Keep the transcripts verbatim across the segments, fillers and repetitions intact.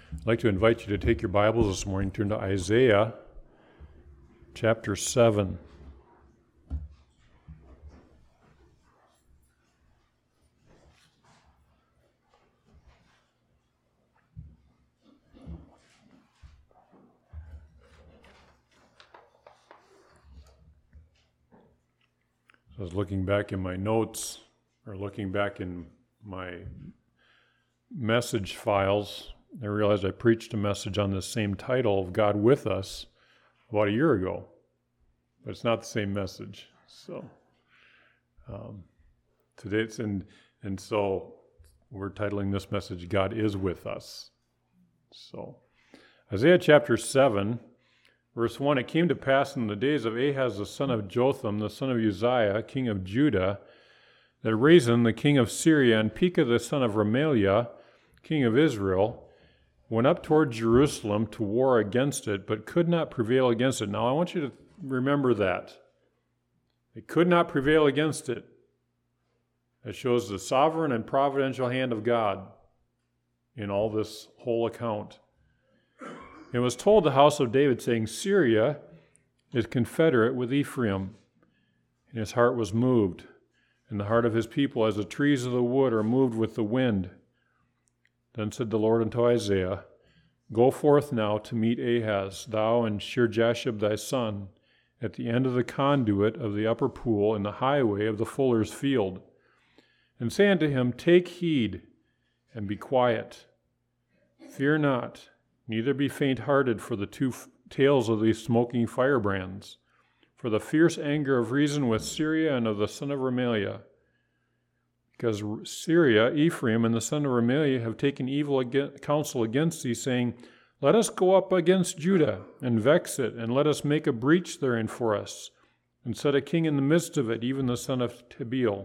I'd like to invite you to take your Bibles this morning, turn to Isaiah chapter seven. I was looking back in my notes, or looking back in my message files. I realized I preached a message on this same title of God with Us about a year ago, but it's not the same message. So um, today it's in, and so we're titling this message, God is with Us. So Isaiah chapter seven, verse one, it came to pass in the days of Ahaz the son of Jotham, the son of Uzziah, king of Judah, that Rezin the king of Syria and Pekah the son of Remaliah, king of Israel, went up toward Jerusalem to war against it, but could not prevail against it. Now I want you to remember that. They could not prevail against it. It shows the sovereign and providential hand of God in all this whole account. It was told the house of David, saying, Syria is confederate with Ephraim. And his heart was moved, and the heart of his people as the trees of the wood are moved with the wind. Then said the Lord unto Isaiah, Go forth now to meet Ahaz, thou and Shear-Jashub thy son, at the end of the conduit of the upper pool in the highway of the fuller's field. And say unto him, Take heed, and be quiet. Fear not, neither be faint-hearted for the two f- tails of these smoking firebrands, for the fierce anger of Rezin with Syria and of the son of Remaliah. Because Syria, Ephraim, and the son of Remaliah have taken evil against, counsel against thee, saying, Let us go up against Judah, and vex it, and let us make a breach therein for us, and set a king in the midst of it, even the son of Tabeel.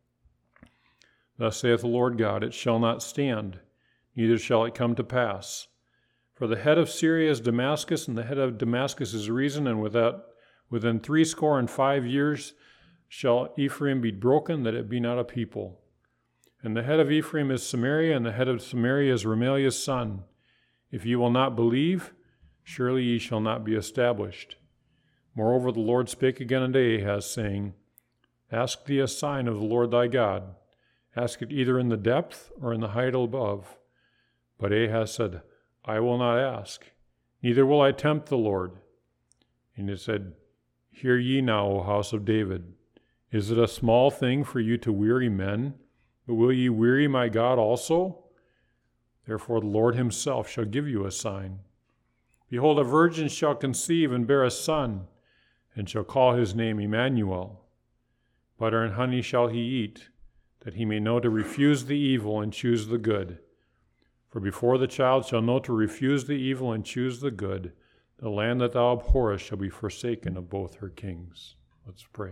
Thus saith the Lord God, It shall not stand, neither shall it come to pass. For the head of Syria is Damascus, and the head of Damascus is Rezin, and without, within threescore and five years shall Ephraim be broken, that it be not a people. And the head of Ephraim is Samaria, and the head of Samaria is Remaliah's son. If ye will not believe, surely ye shall not be established. Moreover, the Lord spake again unto Ahaz, saying, Ask thee a sign of the Lord thy God. Ask it either in the depth or in the height above. But Ahaz said, I will not ask, neither will I tempt the Lord. And he said, Hear ye now, O house of David. Is it a small thing for you to weary men? But will ye weary my God also? Therefore the Lord himself shall give you a sign. Behold, a virgin shall conceive and bear a son, and shall call his name Emmanuel. Butter and honey shall he eat, that he may know to refuse the evil and choose the good. For before the child shall know to refuse the evil and choose the good, the land that thou abhorrest shall be forsaken of both her kings. Let's pray.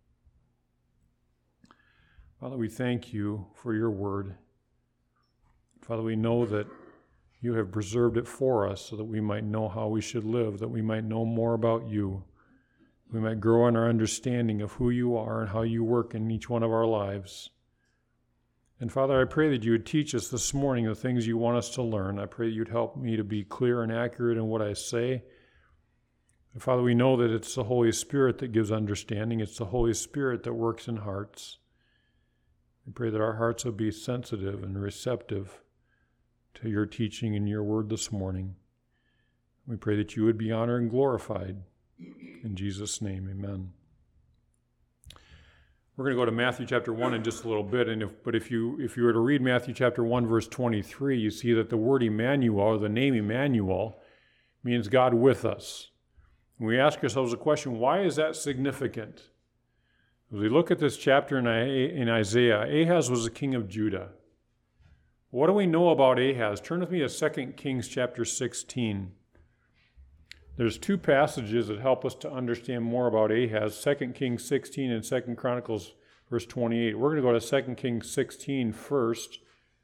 Father, we thank you for your word. Father, we know that you have preserved it for us so that we might know how we should live, that we might know more about you. We might grow in our understanding of who you are and how you work in each one of our lives. And Father, I pray that you would teach us this morning the things you want us to learn. I pray that you'd help me to be clear and accurate in what I say. And Father, we know that it's the Holy Spirit that gives understanding. It's the Holy Spirit that works in hearts. We pray that our hearts will be sensitive and receptive to your teaching and your word this morning. We pray that you would be honored and glorified. In Jesus' name, amen. We're going to go to Matthew chapter one in just a little bit, and if, but if you if you were to read Matthew chapter one, verse twenty-three, you see that the word Emmanuel, or the name Emmanuel, means God with us. And we ask ourselves the question, why is that significant? As we look at this chapter in, in Isaiah, Ahaz was the king of Judah. What do we know about Ahaz? Turn with me to Second Kings chapter sixteen. There's two passages that help us to understand more about Ahaz, Second Kings sixteen and Second Chronicles verse twenty-eight. We're going to go to Second Kings sixteen first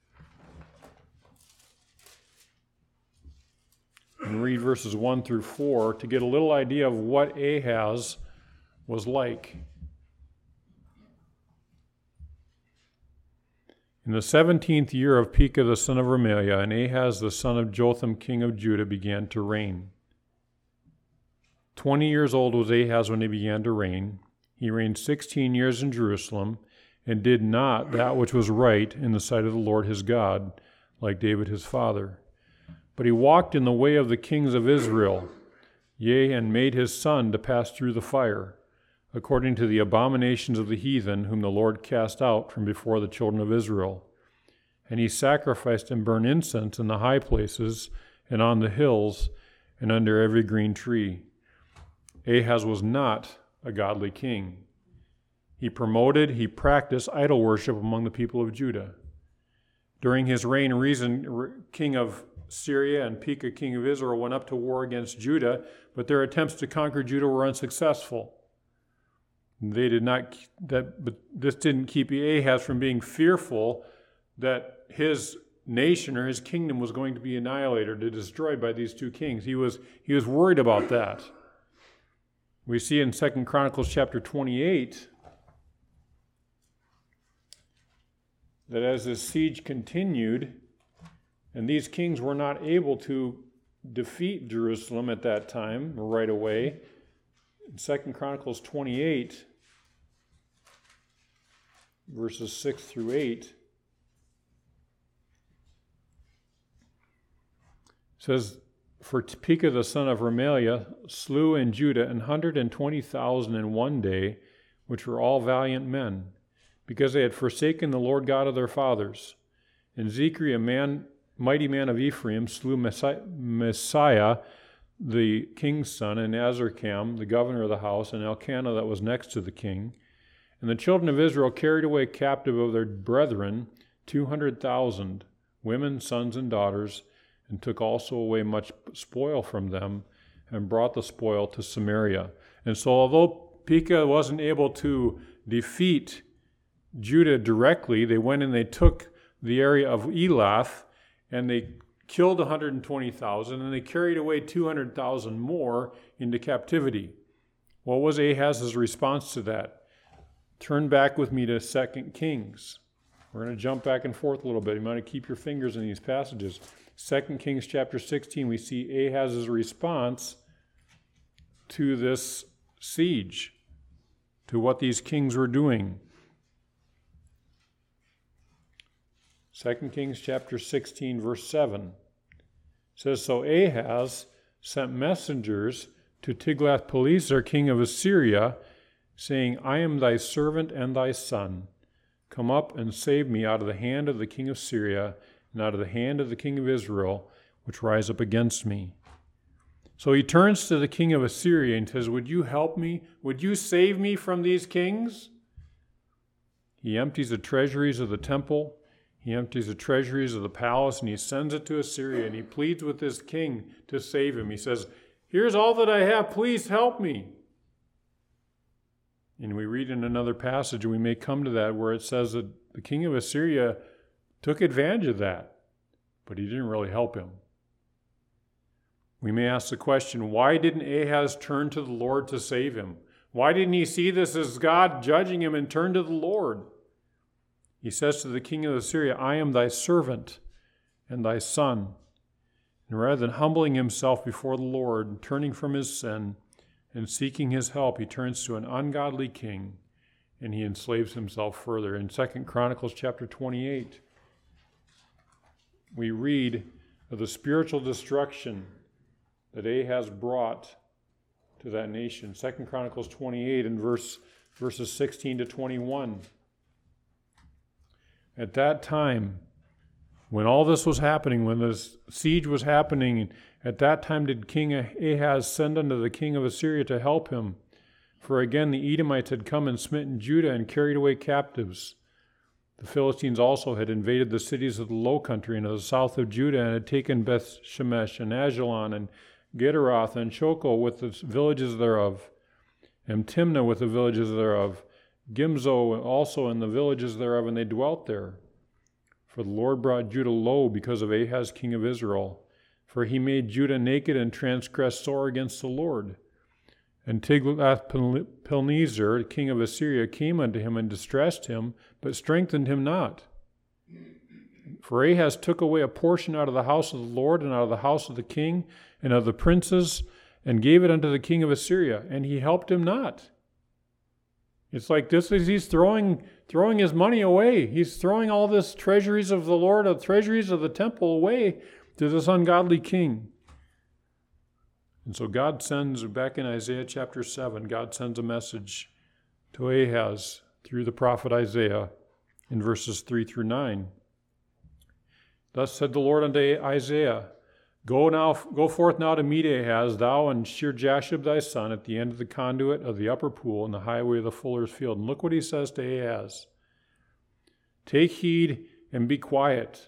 and read verses one through four to get a little idea of what Ahaz was like. In the seventeenth year of Pekah the son of Remaliah, and Ahaz the son of Jotham king of Judah began to reign. Twenty years old was Ahaz when he began to reign. He reigned sixteen years in Jerusalem, and did not that which was right in the sight of the Lord his God, like David his father. But he walked in the way of the kings of Israel, yea, and made his son to pass through the fire, according to the abominations of the heathen, whom the Lord cast out from before the children of Israel. And he sacrificed and burned incense in the high places, and on the hills, and under every green tree. Ahaz was not a godly king. He promoted, he practiced idol worship among the people of Judah. During his reign, Rezin, king of Syria, and Pekah, king of Israel, went up to war against Judah, but their attempts to conquer Judah were unsuccessful. They did not, that, but this didn't keep Ahaz from being fearful that his nation or his kingdom was going to be annihilated or destroyed by these two kings. He was, he was worried about that. We see in Second Chronicles chapter twenty-eight that as the siege continued, and these kings were not able to defeat Jerusalem at that time right away, in Second Chronicles twenty-eight, verses six through eight, says, "For Pekah the son of Remaliah slew in Judah an hundred and twenty thousand in one day, which were all valiant men, because they had forsaken the Lord God of their fathers. And Zechri, a man, mighty man of Ephraim, slew Messiah, the king's son, and Azarkam, the governor of the house, and Elkanah that was next to the king. And the children of Israel carried away captive of their brethren two hundred thousand, women, sons, and daughters, and took also away much spoil from them, and brought the spoil to Samaria." And so although Pekah wasn't able to defeat Judah directly, they went and they took the area of Elath, and they killed one hundred twenty thousand, and they carried away two hundred thousand more into captivity. What was Ahaz's response to that? Turn back with me to Second Kings. We're going to jump back and forth a little bit. You might keep your fingers in these passages. Second Kings chapter sixteen, we see Ahaz's response to this siege, to what these kings were doing. Second Kings chapter sixteen, verse seven says, "So Ahaz sent messengers to Tiglath-Pileser, king of Assyria, saying, I am thy servant and thy son. Come up and save me out of the hand of the king of Syria and out of the hand of the king of Israel, which rise up against me." So he turns to the king of Assyria and says, "Would you help me? Would you save me from these kings?" He empties the treasuries of the temple. He empties the treasuries of the palace, and he sends it to Assyria, and he pleads with this king to save him. He says, "Here's all that I have. Please help me." And we read in another passage, and we may come to that, where it says that the king of Assyria took advantage of that, but he didn't really help him. We may ask the question, why didn't Ahaz turn to the Lord to save him? Why didn't he see this as God judging him and turn to the Lord? He says to the king of Assyria, "I am thy servant and thy son." And rather than humbling himself before the Lord and turning from his sin and seeking his help, he turns to an ungodly king and he enslaves himself further. In Second Chronicles chapter twenty-eight, we read of the spiritual destruction that Ahaz brought to that nation. Second Chronicles twenty-eight and verse, verses sixteen to twenty-one. At that time, when all this was happening, when the siege was happening, at that time did King Ahaz send unto the king of Assyria to help him. For again the Edomites had come and smitten Judah and carried away captives. The Philistines also had invaded the cities of the low country and of the south of Judah, and had taken Beth Shemesh and Ajalon and Gederoth and Shoco with the villages thereof, and Timnah with the villages thereof, Gimzo also and the villages thereof, and they dwelt there. For the Lord brought Judah low because of Ahaz king of Israel, for he made Judah naked and transgressed sore against the Lord. And Tiglath-Pileser, king of Assyria, came unto him and distressed him, but strengthened him not. For Ahaz took away a portion out of the house of the Lord and out of the house of the king and of the princes, and gave it unto the king of Assyria, and he helped him not. It's like this is he's throwing throwing his money away. He's throwing all this treasuries of the Lord, the treasuries of the temple away to this ungodly king. And so God sends, back in Isaiah chapter seven, God sends a message to Ahaz through the prophet Isaiah in verses three through nine. Thus said the Lord unto Isaiah, Go now, go forth now to meet Ahaz, thou and Shear-Jashub thy son, at the end of the conduit of the upper pool in the highway of the fuller's field. And look what he says to Ahaz. Take heed and be quiet.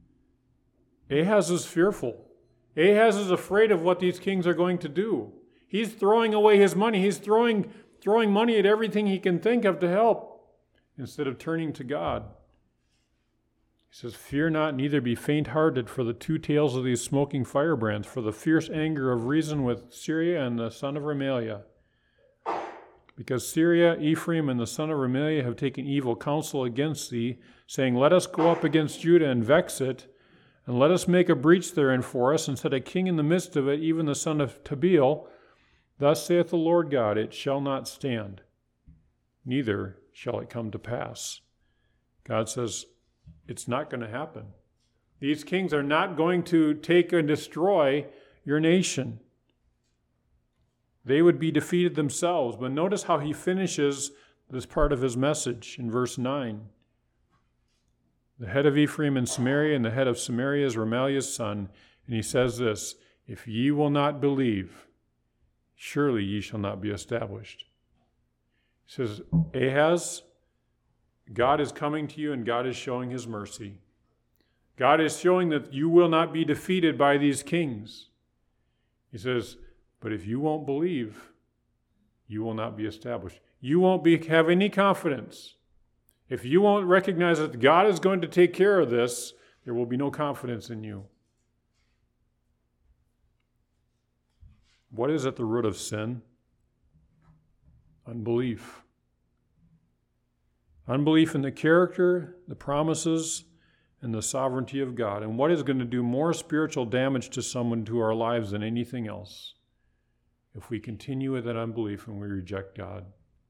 Ahaz is fearful. Ahaz is afraid of what these kings are going to do. He's throwing away his money. He's throwing, throwing money at everything he can think of to help instead of turning to God. He says, Fear not, neither be faint-hearted for the two tails of these smoking firebrands, for the fierce anger of Rezin with Syria and the son of Remaliah. Because Syria, Ephraim, and the son of Remaliah have taken evil counsel against thee, saying, Let us go up against Judah and vex it, and let us make a breach therein for us, and set a king in the midst of it, even the son of Tabeel. Thus saith the Lord God, It shall not stand, neither shall it come to pass. God says, it's not going to happen. These kings are not going to take and destroy your nation. They would be defeated themselves. But notice how he finishes this part of his message in verse nine. The head of Ephraim in Samaria, and the head of Samaria is Remaliah's son. And he says this, If ye will not believe, surely ye shall not be established. He says, Ahaz, God is coming to you, and God is showing his mercy. God is showing that you will not be defeated by these kings. He says, but if you won't believe, you will not be established. You won't be, have any confidence. If you won't recognize that God is going to take care of this, there will be no confidence in you. What is at the root of sin? Unbelief. Unbelief in the character, the promises, and the sovereignty of God. And what is going to do more spiritual damage to someone, to our lives, than anything else? If we continue with that unbelief and we reject God.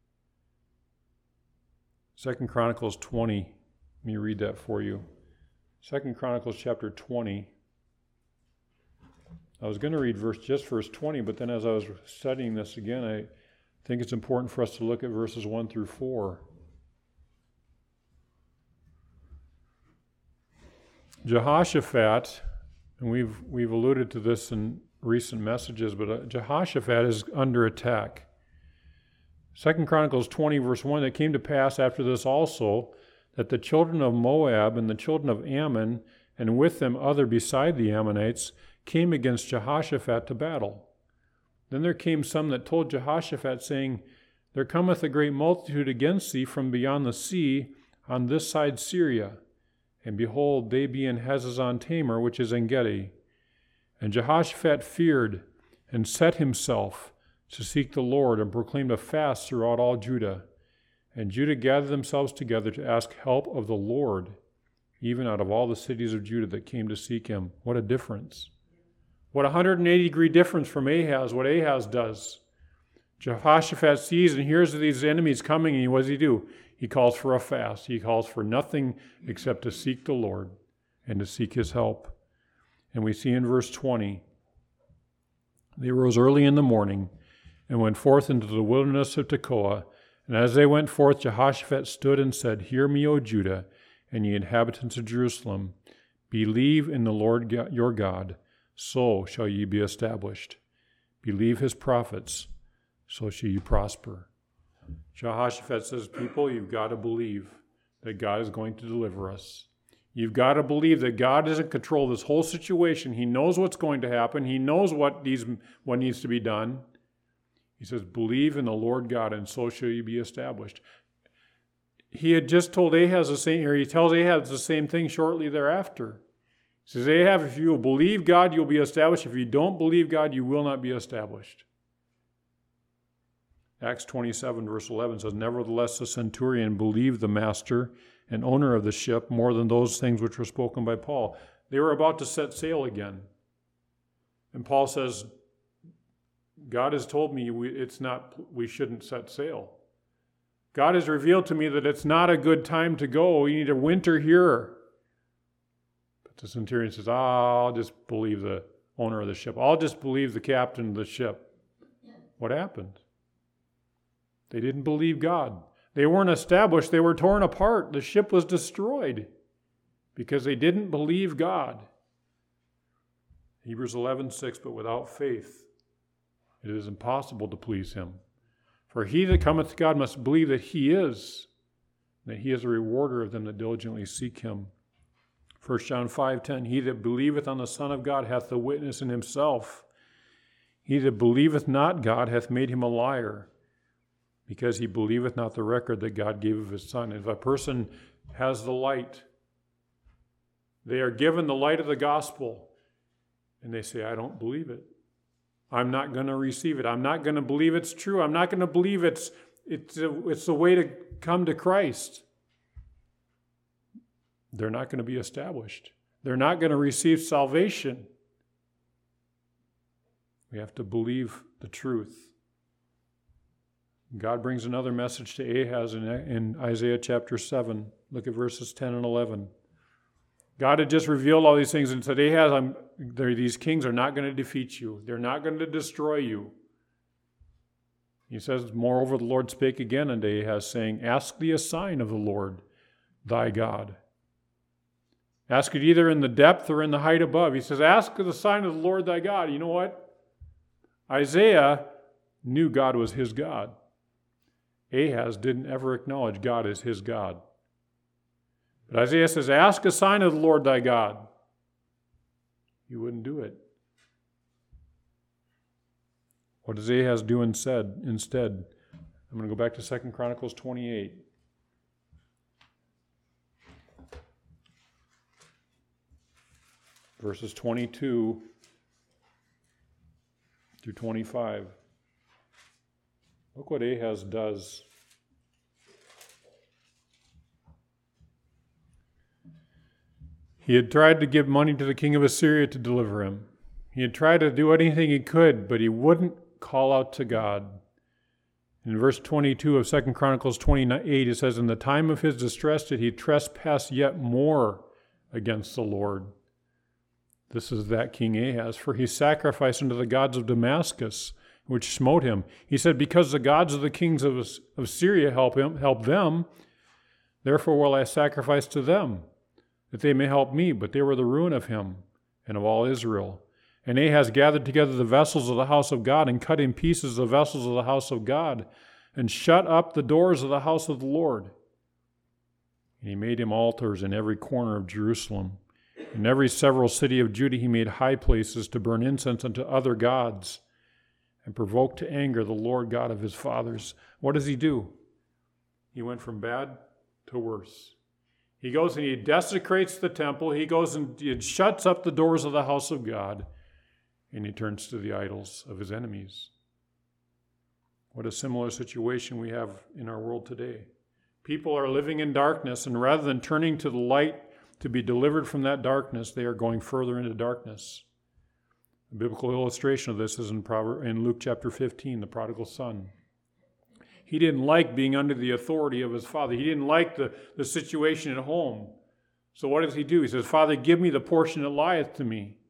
Second Chronicles twenty. Let me read that for you. Second Chronicles chapter twenty. I was going to read verse just verse twenty, but then as I was studying this again, I think it's important for us to look at verses one through four. Jehoshaphat, and we've we've alluded to this in recent messages, but uh, Jehoshaphat is under attack. Second Chronicles twenty, verse one, It came to pass after this also, that the children of Moab and the children of Ammon, and with them other beside the Ammonites, came against Jehoshaphat to battle. Then there came some that told Jehoshaphat, saying, There cometh a great multitude against thee from beyond the sea on this side Syria. And behold, they be in Hazazon Tamar, which is En Gedi. And Jehoshaphat feared, and set himself to seek the Lord, and proclaimed a fast throughout all Judah. And Judah gathered themselves together to ask help of the Lord, even out of all the cities of Judah that came to seek him. What a difference. What a one hundred eighty degree difference from Ahaz, what Ahaz does. Jehoshaphat sees and hears of these enemies coming, and what does he do? He calls for a fast. He calls for nothing except to seek the Lord and to seek his help. And we see in verse twenty, They arose early in the morning and went forth into the wilderness of Tekoa. And as they went forth, Jehoshaphat stood and said, Hear me, O Judah, and ye inhabitants of Jerusalem. Believe in the Lord your God, so shall ye be established. Believe his prophets, so shall you prosper. Jehoshaphat says, people, you've got to believe that God is going to deliver us. You've got to believe that God is in control of this whole situation. He knows what's going to happen. He knows what needs, what needs to be done. He says, believe in the Lord God, and so shall you be established. He had just told Ahaz the same, or he tells Ahaz the same thing shortly thereafter. He says, Ahaz, if you will believe God, you'll be established. If you don't believe God, you will not be established. Acts twenty-seven, verse eleven says, Nevertheless, the centurion believed the master and owner of the ship more than those things which were spoken by Paul. They were about to set sail again. And Paul says, God has told me we, it's not, we shouldn't set sail. God has revealed to me that it's not a good time to go. We need to winter here. But the centurion says, ah, I'll just believe the owner of the ship. I'll just believe the captain of the ship. What happened? They didn't believe God. They weren't established. They were torn apart. The ship was destroyed because they didn't believe God. Hebrews eleven six, but without faith it is impossible to please him. For he that cometh to God must believe that he is, that he is a rewarder of them that diligently seek him. First John five ten, he that believeth on the Son of God hath the witness in himself. He that believeth not God hath made him a liar, because he believeth not the record that God gave of his Son. If a person has the light, they are given the light of the gospel, and they say, I don't believe it. I'm not going to receive it. I'm not going to believe it's true. I'm not going to believe it's, it's, a, it's the way to come to Christ. They're not going to be established. They're not going to receive salvation. We have to believe the truth. God brings another message to Ahaz in, in Isaiah chapter seven. Look at verses ten and eleven. God had just revealed all these things and said, Ahaz, I'm, these kings are not going to defeat you. They're not going to destroy you. He says, moreover, the Lord spake again unto Ahaz, saying, ask thee a sign of the Lord thy God. Ask it either in the depth or in the height above. He says, ask the sign of the Lord thy God. You know what? Isaiah knew God was his God. Ahaz didn't ever acknowledge God as his God. But Isaiah says, ask a sign of the Lord thy God. He wouldn't do it. What does Ahaz do instead? Instead, I'm going to go back to Second Chronicles twenty-eight. Verses twenty-two through twenty-five. Look what Ahaz does. He had tried to give money to the king of Assyria to deliver him. He had tried to do anything he could, but he wouldn't call out to God. In verse twenty-two of Second Chronicles twenty-eight, it says, in the time of his distress did he trespass yet more against the Lord. This is that King Ahaz, for he sacrificed unto the gods of Damascus, which smote him. He said, because the gods of the kings of, of Syria help him, help them, therefore will I sacrifice to them, that they may help me. But they were the ruin of him and of all Israel. And Ahaz gathered together the vessels of the house of God, and cut in pieces the vessels of the house of God, and shut up the doors of the house of the Lord. And he made him altars in every corner of Jerusalem. In every several city of Judah he made high places to burn incense unto other gods, and provoked to anger the Lord God of his fathers. What does he do? He went from bad to worse. He goes and he desecrates the temple. He goes and he shuts up the doors of the house of God, and he turns to the idols of his enemies. What a similar situation we have in our world today. People are living in darkness, and rather than turning to the light to be delivered from that darkness, they are going further into darkness. A biblical illustration of this is in, Proverbs, in Luke chapter fifteen, the prodigal son. He didn't like being under the authority of his father. He didn't like the, the situation at home. So what does he do? He says, Father, give me the portion that lieth to me.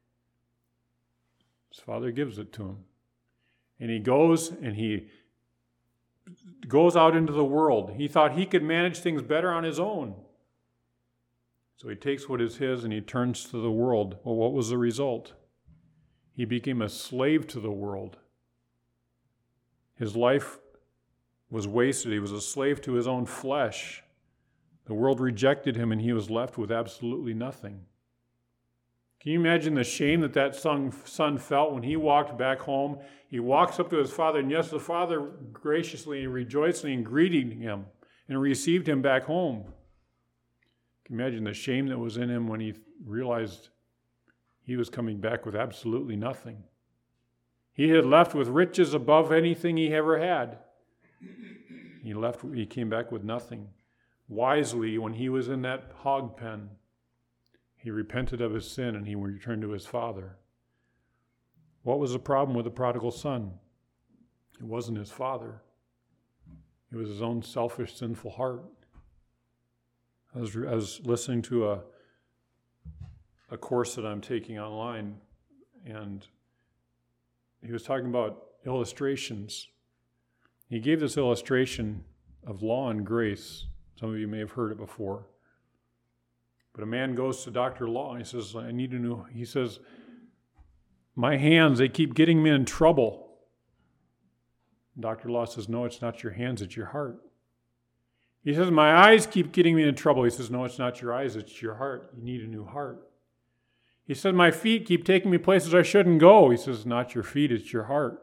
His father gives it to him. And he goes and he goes out into the world. He thought he could manage things better on his own. So he takes what is his and he turns to the world. Well, what was the result? He became a slave to the world. His life was wasted. He was a slave to his own flesh. The world rejected him and he was left with absolutely nothing. Can you imagine the shame that that son, son felt when he walked back home? He walks up to his father, and yes, the father graciously and rejoicing and greeting him and received him back home. Can you imagine the shame that was in him when he realized he was coming back with absolutely nothing? He had left with riches above anything he ever had. He left. He came back with nothing. wisely when he was in that hog pen. He repented of his sin and he returned to his father. What was the problem with the prodigal son? It wasn't his father. It was his own selfish, sinful heart. I was, I was listening to a, a course that I'm taking online, and he was talking about illustrations. He gave this illustration of law and grace. Some of you may have heard it before. But a man goes to Doctor Law and he says, I need a new, he says, my hands, they keep getting me in trouble. Doctor Law says, no, it's not your hands, it's your heart. He says, my eyes keep getting me in trouble. He says, no, it's not your eyes, it's your heart. You need a new heart. He says, my feet keep taking me places I shouldn't go. He says, not your feet, it's your heart.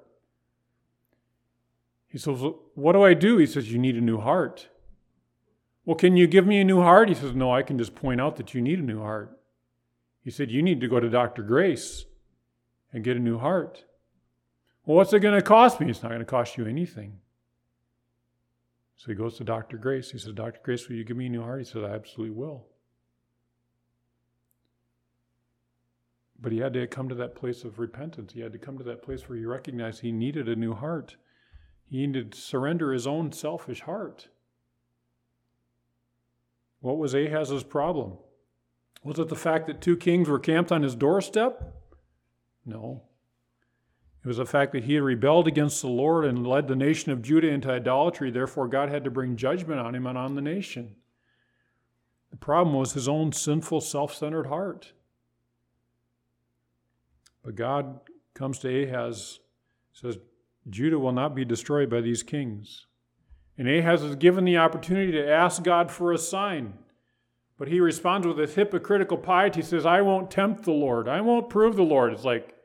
He says, what do I do? He says, you need a new heart. Well, can you give me a new heart? He says, no, I can just point out that you need a new heart. He said, you need to go to Doctor Grace and get a new heart. Well, what's it going to cost me? It's not going to cost you anything. So he goes to Doctor Grace. He says, Doctor Grace, will you give me a new heart? He says, I absolutely will. But he had to come to that place of repentance. He had to come to that place where he recognized he needed a new heart. He needed to surrender his own selfish heart. What was Ahaz's problem? Was it the fact that two kings were camped on his doorstep? No. It was the fact that he had rebelled against the Lord and led the nation of Judah into idolatry. Therefore, God had to bring judgment on him and on the nation. The problem was his own sinful, self-centered heart. But God comes to Ahaz, says, Judah will not be destroyed by these kings. And Ahaz is given the opportunity to ask God for a sign. But he responds with this hypocritical piety. He says, I won't tempt the Lord. I won't prove the Lord. It's like,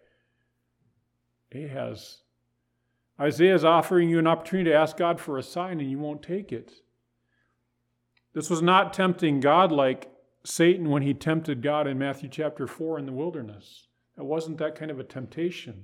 Ahaz, Isaiah is offering you an opportunity to ask God for a sign and you won't take it. This was not tempting God like Satan when he tempted God in Matthew chapter four in the wilderness. It wasn't that kind of a temptation.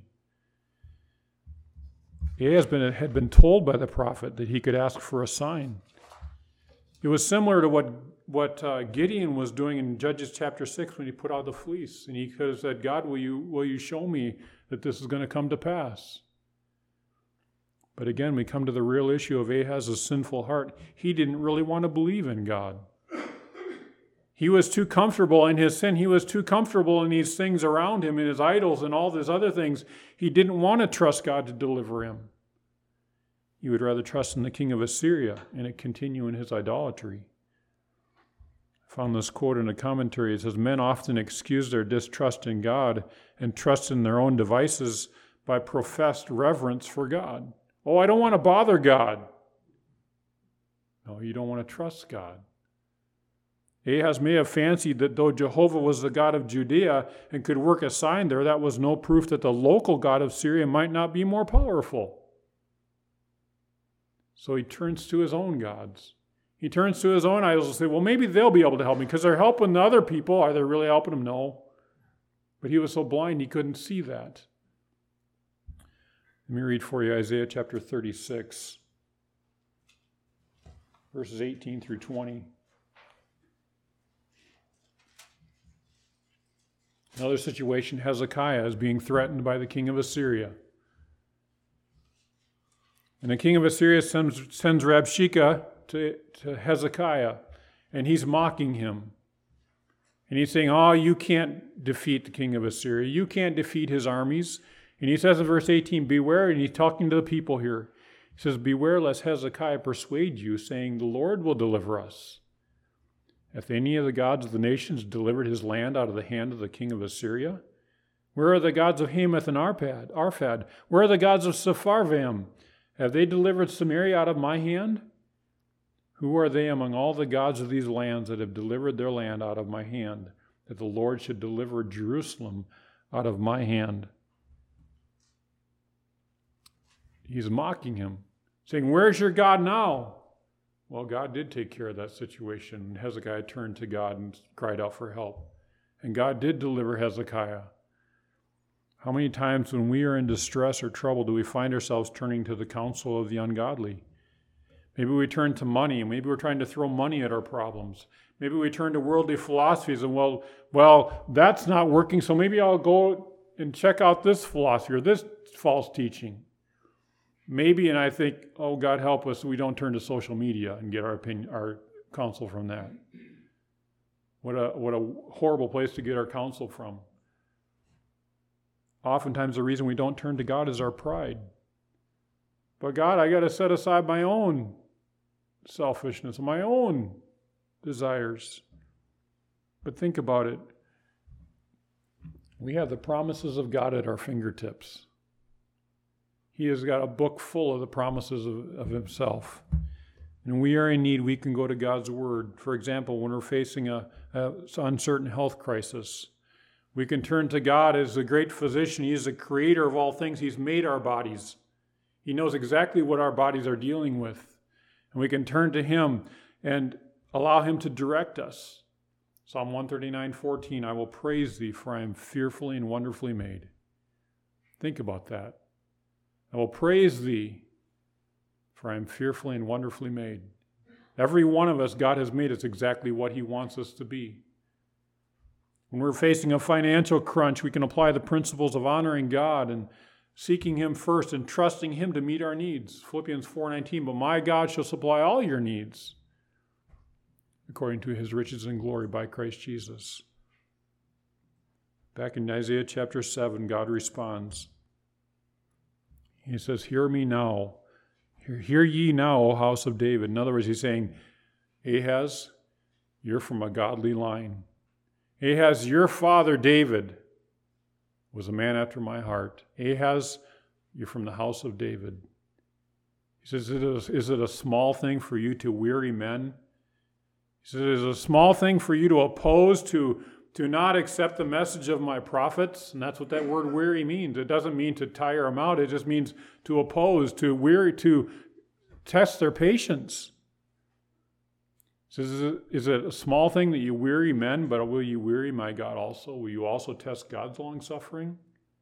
Ahaz been, had been told by the prophet that he could ask for a sign. It was similar to what, what uh, Gideon was doing in Judges chapter six when he put out the fleece. And he could have said, God, will you, will you show me that this is going to come to pass? But again, we come to the real issue of Ahaz's sinful heart. He didn't really want to believe in God. He was too comfortable in his sin. He was too comfortable in these things around him, in his idols and all these other things. He didn't want to trust God to deliver him. He would rather trust in the king of Assyria and continue in his idolatry. I found this quote in a commentary. It says, men often excuse their distrust in God and trust in their own devices by professed reverence for God. Oh, I don't want to bother God. No, you don't want to trust God. Ahaz may have fancied that though Jehovah was the God of Judea and could work a sign there, that was no proof that the local God of Syria might not be more powerful. So he turns to his own gods. He turns to his own idols and says, well, maybe they'll be able to help me because they're helping the other people. Are they really helping him? No. But he was so blind he couldn't see that. Let me read for you Isaiah chapter thirty-six, verses eighteen through twenty. Another situation, Hezekiah is being threatened by the king of Assyria. And the king of Assyria sends, sends Rabshakeh to, to Hezekiah, and he's mocking him. And he's saying, oh, you can't defeat the king of Assyria. You can't defeat his armies. And he says in verse eighteen, beware, and he's talking to the people here. He says, beware lest Hezekiah persuade you, saying, the Lord will deliver us. Hath any of the gods of the nations delivered his land out of the hand of the king of Assyria? Where are the gods of Hamath and Arpad? Arphad? Where are the gods of Sepharvaim? Have they delivered Samaria out of my hand? Who are they among all the gods of these lands that have delivered their land out of my hand, that the Lord should deliver Jerusalem out of my hand? He's mocking him, saying, where's your God now? Well, God did take care of that situation. Hezekiah turned to God and cried out for help. And God did deliver Hezekiah. How many times when we are in distress or trouble do we find ourselves turning to the counsel of the ungodly? Maybe we turn to money, and maybe we're trying to throw money at our problems. Maybe we turn to worldly philosophies and, well, well, that's not working, so maybe I'll go and check out this philosophy or this false teaching. Maybe, and I think, oh, God help us, we don't turn to social media and get our opinion, our counsel from that. What a what a horrible place to get our counsel from. Oftentimes the reason we don't turn to God is our pride. But God, I got to set aside my own selfishness, my own desires. But think about it. We have the promises of God at our fingertips. He has got a book full of the promises of, of himself. And we are in need, we can go to God's word. For example, when we're facing a, a uncertain health crisis, we can turn to God as the great physician. He is the creator of all things. He's made our bodies. He knows exactly what our bodies are dealing with. And we can turn to him and allow him to direct us. Psalm one thirty-nine, fourteen, I will praise thee, for I am fearfully and wonderfully made. Think about that. I will praise thee, for I am fearfully and wonderfully made. Every one of us, God has made us exactly what he wants us to be. When we're facing a financial crunch, we can apply the principles of honoring God and seeking him first and trusting him to meet our needs. Philippians four nineteen, but my God shall supply all your needs according to his riches and glory by Christ Jesus. Back in Isaiah chapter seven, God responds. He says, hear me now. Hear, hear ye now, O house of David. In other words, he's saying, Ahaz, you're from a godly line. Ahaz, your father David was a man after my heart. Ahaz, you're from the house of David. He says, is it a small thing for you to weary men? He says, it is a small thing for you to oppose, to, to not accept the message of my prophets. And that's what that word weary means. It doesn't mean to tire them out. It just means to oppose, to weary, to test their patience. He says, is it, is it a small thing that you weary men, but will you weary my God also? Will you also test God's long suffering?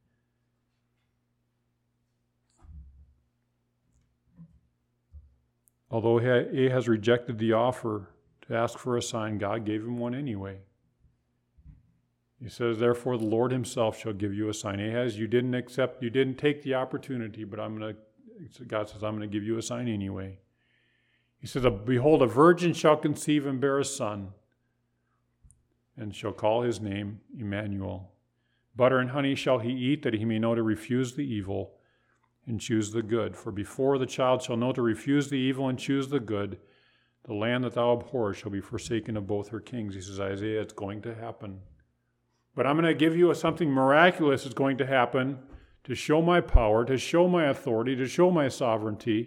Although Ahaz rejected the offer to ask for a sign, God gave him one anyway. He says, therefore the Lord himself shall give you a sign. Ahaz, you didn't accept, you didn't take the opportunity, but I'm going to, God says, I'm going to give you a sign anyway. He says, behold, a virgin shall conceive and bear a son, and shall call his name Emmanuel. Butter and honey shall he eat, that he may know to refuse the evil and choose the good. For before the child shall know to refuse the evil and choose the good, the land that thou abhorrest shall be forsaken of both her kings. He says, Isaiah, it's going to happen. But I'm going to give you something miraculous is going to happen to show my power, to show my authority, to show my sovereignty.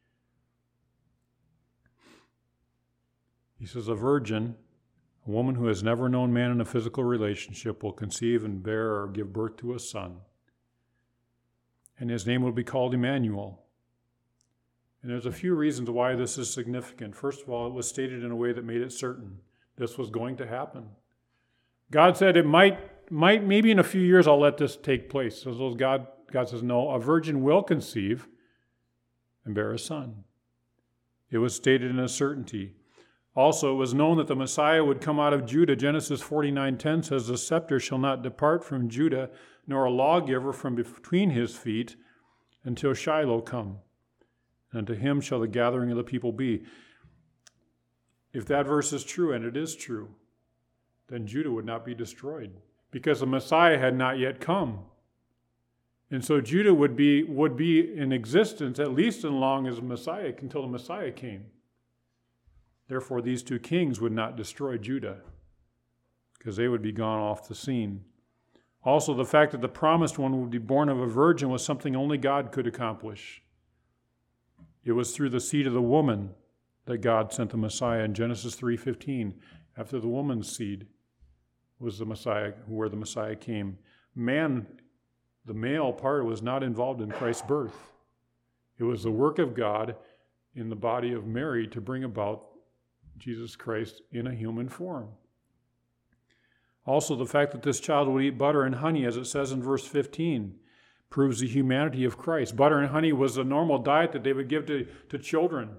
He says, a virgin, a woman who has never known man in a physical relationship, will conceive and bear or give birth to a son. And his name will be called Emmanuel. And there's a few reasons why this is significant. First of all, it was stated in a way that made it certain this was going to happen. God said it might, might maybe in a few years I'll let this take place. So God, God says, no, a virgin will conceive and bear a son. It was stated in a certainty. Also, it was known that the Messiah would come out of Judah. Genesis forty-nine ten says, the scepter shall not depart from Judah, nor a lawgiver from between his feet, until Shiloh come. And to him shall the gathering of the people be. If that verse is true, and it is true, then Judah would not be destroyed, because the Messiah had not yet come. And so Judah would be, would be in existence at least as long as the Messiah, until the Messiah came. Therefore, these two kings would not destroy Judah, because they would be gone off the scene. Also, the fact that the promised one would be born of a virgin was something only God could accomplish. It was through the seed of the woman that God sent the Messiah in Genesis three fifteen. After the woman's seed was the Messiah, where the Messiah came. Man, the male part, was not involved in Christ's birth. It was the work of God in the body of Mary to bring about Jesus Christ in a human form. Also, the fact that this child would eat butter and honey, as it says in verse fifteen, proves the humanity of Christ. Butter and honey was a normal diet that they would give to, to children.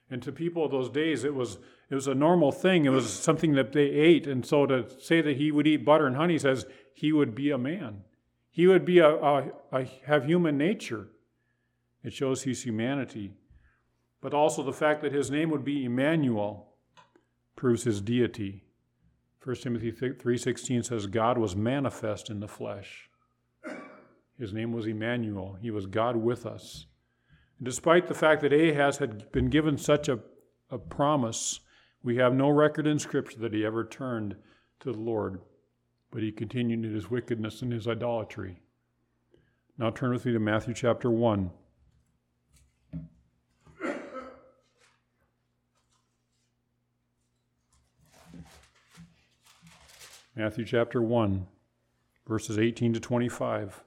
And to people of those days, it was it was a normal thing. It was something that they ate. And so to say that he would eat butter and honey says he would be a man. He would be a, a, a have human nature. It shows his humanity. But also the fact that his name would be Emmanuel proves his deity. First Timothy three sixteen says God was manifest in the flesh. His name was Emmanuel. He was God with us. And despite the fact that Ahaz had been given such a, a promise, we have no record in Scripture that he ever turned to the Lord, but he continued in his wickedness and his idolatry. Now turn with me to Matthew chapter one. Matthew chapter one, verses eighteen to twenty-five.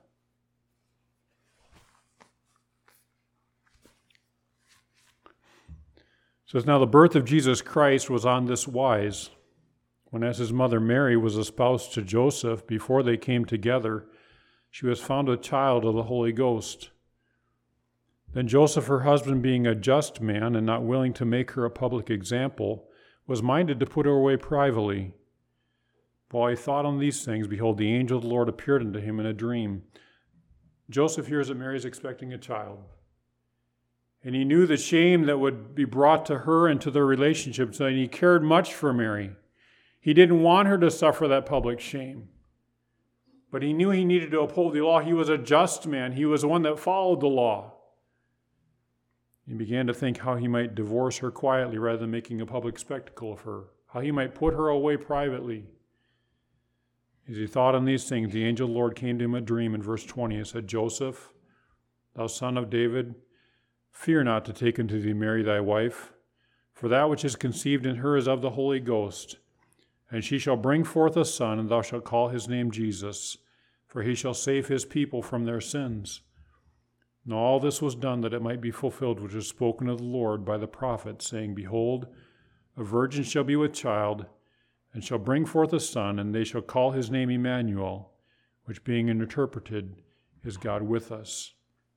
It says, now the birth of Jesus Christ was on this wise. When as his mother Mary was espoused to Joseph, before they came together, she was found a child of the Holy Ghost. Then Joseph, her husband, being a just man and not willing to make her a public example, was minded to put her away privately. While he thought on these things, behold, the angel of the Lord appeared unto him in a dream. Joseph hears that Mary is expecting a child. And he knew the shame that would be brought to her and to their relationship, so he cared much for Mary. He didn't want her to suffer that public shame. But he knew he needed to uphold the law. He was a just man. He was the one that followed the law. He began to think how he might divorce her quietly rather than making a public spectacle of her, how he might put her away privately. As he thought on these things, the angel of the Lord came to him in a dream in verse twenty and said, Joseph, thou son of David, fear not to take unto thee Mary thy wife, for that which is conceived in her is of the Holy Ghost. And she shall bring forth a son, and thou shalt call his name Jesus, for he shall save his people from their sins. And all this was done that it might be fulfilled which was spoken of the Lord by the prophet, saying, behold, a virgin shall be with child, and shall bring forth a son, and they shall call his name Emmanuel, which being interpreted is God with us.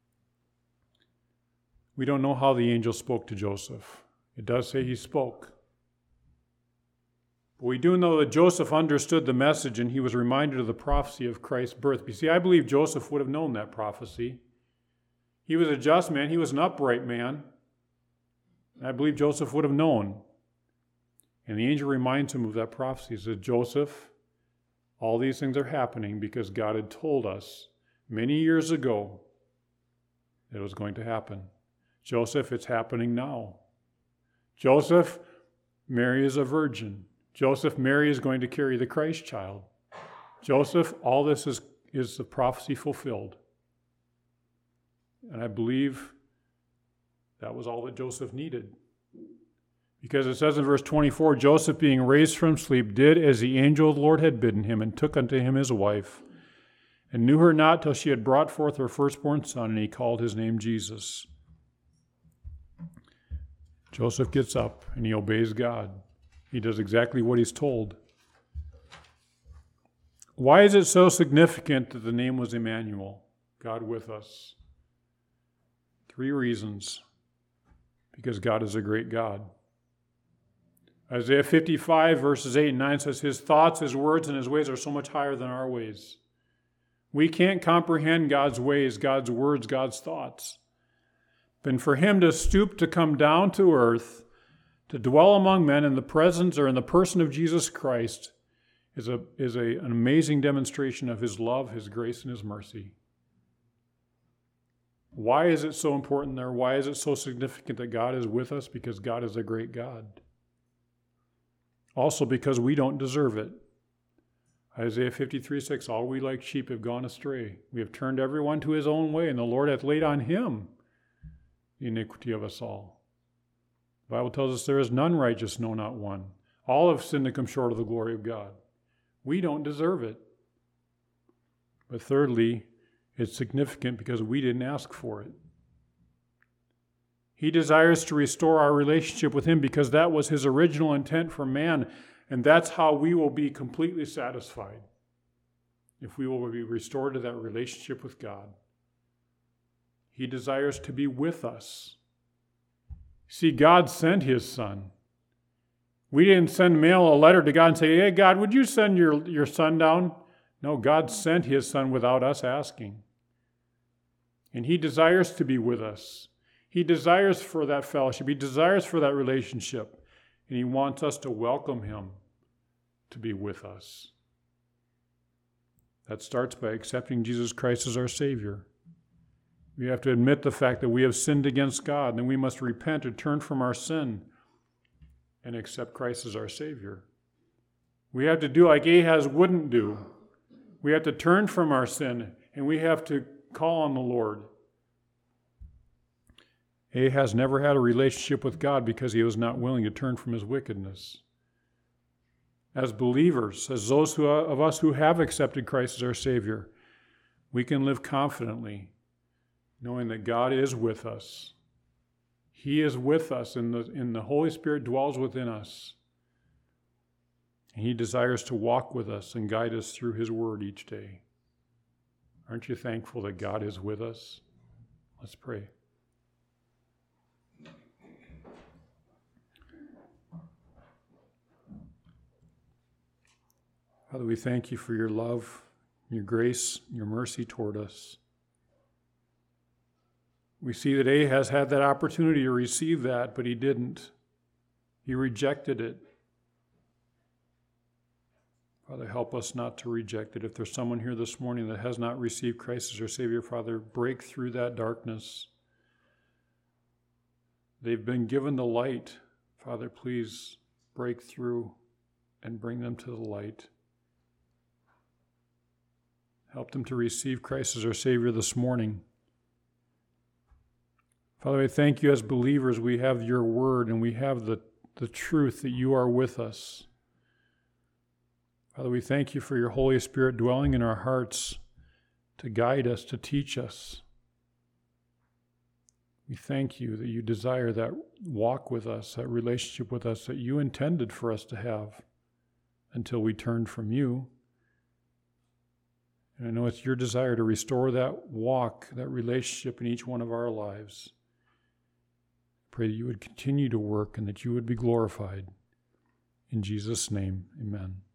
We don't know how the angel spoke to Joseph. It does say he spoke. But we do know that Joseph understood the message and he was reminded of the prophecy of Christ's birth. You see, I believe Joseph would have known that prophecy. He was a just man. He was an upright man. And I believe Joseph would have known. And the angel reminds him of that prophecy. He says, Joseph, all these things are happening because God had told us many years ago that it was going to happen. Joseph, it's happening now. Joseph, Mary is a virgin. Joseph, Mary is going to carry the Christ child. Joseph, all this is, is the prophecy fulfilled. And I believe that was all that Joseph needed. Because it says in verse twenty-four, Joseph being raised from sleep did as the angel of the Lord had bidden him, and took unto him his wife, and knew her not till she had brought forth her firstborn son, and he called his name Jesus. Joseph gets up and he obeys God. He does exactly what he's told. Why is it so significant that the name was Emmanuel, God with us? Three reasons. Because God is a great God. Isaiah fifty-five, verses eight and nine says, his thoughts, his words, and his ways are so much higher than our ways. We can't comprehend God's ways, God's words, God's thoughts. But for him to stoop to come down to earth, to dwell among men in the presence or in the person of Jesus Christ, is a is a, an amazing demonstration of his love, his grace, and his mercy. Why is it so important there? Why is it so significant that God is with us? Because God is a great God. Also because we don't deserve it. Isaiah fifty-three six, all we like sheep have gone astray. We have turned everyone to his own way, and the Lord hath laid on him the iniquity of us all. The Bible tells us there is none righteous, no, not one. All have sinned and come short of the glory of God. We don't deserve it. But thirdly, it's significant because we didn't ask for it. He desires to restore our relationship with him because that was his original intent for man, and that's how we will be completely satisfied, if we will be restored to that relationship with God. He desires to be with us. See, God sent his Son. We didn't send mail a letter to God and say, hey, God, would you send your, your Son down? No, God sent his Son without us asking. And he desires to be with us. He desires for that fellowship. He desires for that relationship. And he wants us to welcome him to be with us. That starts by accepting Jesus Christ as our Savior. We have to admit the fact that we have sinned against God, and then we must repent and turn from our sin and accept Christ as our Savior. We have to do like Ahaz wouldn't do. We have to turn from our sin, and we have to call on the Lord. Ahaz never had a relationship with God because he was not willing to turn from his wickedness. As believers, as those who, of us who have accepted Christ as our Savior, we can live confidently, knowing that God is with us. He is with us, and the, and the Holy Spirit dwells within us. And he desires to walk with us and guide us through his word each day. Aren't you thankful that God is with us? Let's pray. Father, we thank you for your love, your grace, your mercy toward us. We see that Ahaz had that opportunity to receive that, but he didn't. He rejected it. Father, help us not to reject it. If there's someone here this morning that has not received Christ as their Savior, Father, break through that darkness. They've been given the light. Father, please break through and bring them to the light. Help them to receive Christ as our Savior this morning. Father, I thank you as believers we have your word and we have the, the truth that you are with us. Father, we thank you for your Holy Spirit dwelling in our hearts to guide us, to teach us. We thank you that you desire that walk with us, that relationship with us that you intended for us to have until we turned from you. And I know it's your desire to restore that walk, that relationship in each one of our lives. Pray that you would continue to work and that you would be glorified. In Jesus' name, amen.